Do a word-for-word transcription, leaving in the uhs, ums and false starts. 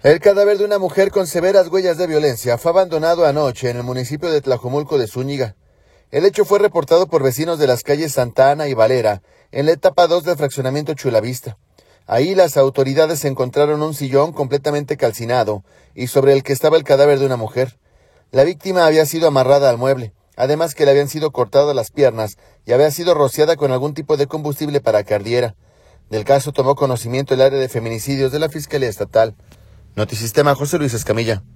El cadáver de una mujer con severas huellas de violencia fue abandonado anoche en el municipio de Tlajomulco de Zúñiga. El hecho fue reportado por vecinos de las calles Santa Ana y Valera, en la etapa dos del fraccionamiento Chulavista. Ahí las autoridades encontraron un sillón completamente calcinado y sobre el que estaba el cadáver de una mujer. La víctima había sido amarrada al mueble, además que le habían sido cortadas las piernas y había sido rociada con algún tipo de combustible para que ardiera. Del caso tomó conocimiento el área de feminicidios de la Fiscalía Estatal. Notisistema, José Luis Escamilla.